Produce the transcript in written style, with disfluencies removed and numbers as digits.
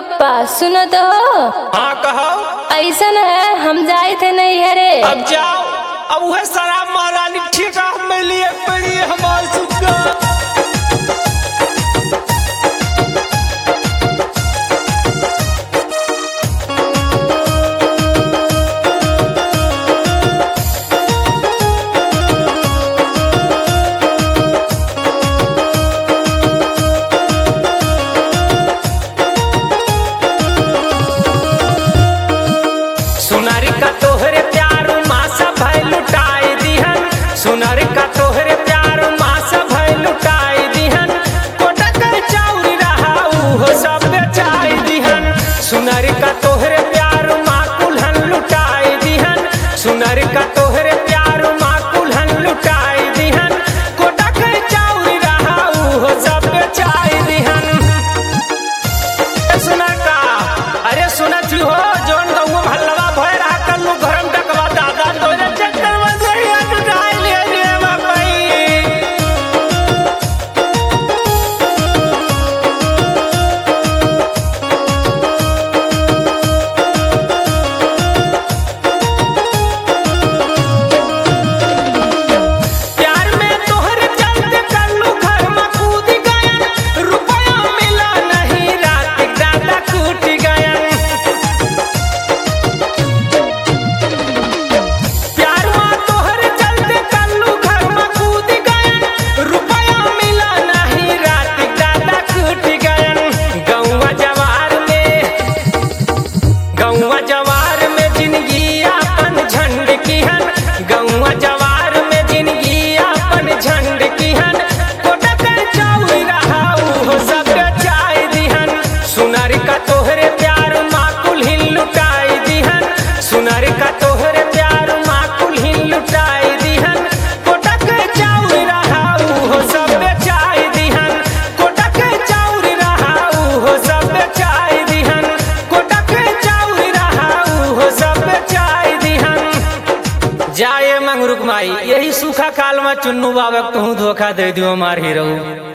पप्पा सुनो तो हो। हाँ कहो। ऐसन है हम जाए थे नहीं हरे। अब जाओ। अब वह शराब महारानी ठेका में लिए पड़ी हमारे सुखा। सुनारी का तोहरे प्यार मासा भय लुटाई दिहन। सुनारी का तोहरे प्यार मासा भय लुटाई दिहन। कोटा कर चाउरी रहा हो सब बेचाई दिहन। सुनारी का तोहरे प्यार माँ कुल्हन लुटाई दिहन। सुनारी का तोहरे प्यार माँ कुल्हन लुटाई दिहन। कोटा कर चाउरी रहा हो सब बेचाई दिहन। सुना का अरे सुनत हो जोन गौ भल्लवा भय रहा कल्लू घरम टकवा दादा तोरे चक्कर में गई उठाई ले रे बापई। प्यार में तोहरे चलते कल्लू घर में कूद गयन। रुपया मिला नहीं रात दादा कूट गयन। प्यार में तोहरे चलते कल्लू घर में कूद गयन। रुपया मिला नहीं रात दादा कूट गयन। गौवा जवार में जिंदगी अपन झंड किहन। गौवा जवार में जिंदगी अपन झंड किहन। कोटा कर चाउर रहा हो सब बेचाई दिहन। सुनारी का तोहरे प्यार माँ कुल्हिन लुटाई दिहन। सुनारी का तोहरे प्यार माँ कुल्हिन लुटाई दिहन। कोटा कर चाउर रहा हो सब बेचाई दिहन। कोटा कर चाउर रहा हो सब बेचाई दिहन। कोटा कर चाउर रहा हो सब बेचाई दिहन। जाए मंगरुक माई यही सूखा काल में चुन्नू बाबा तू धोखा दे दियो मार ही रहू।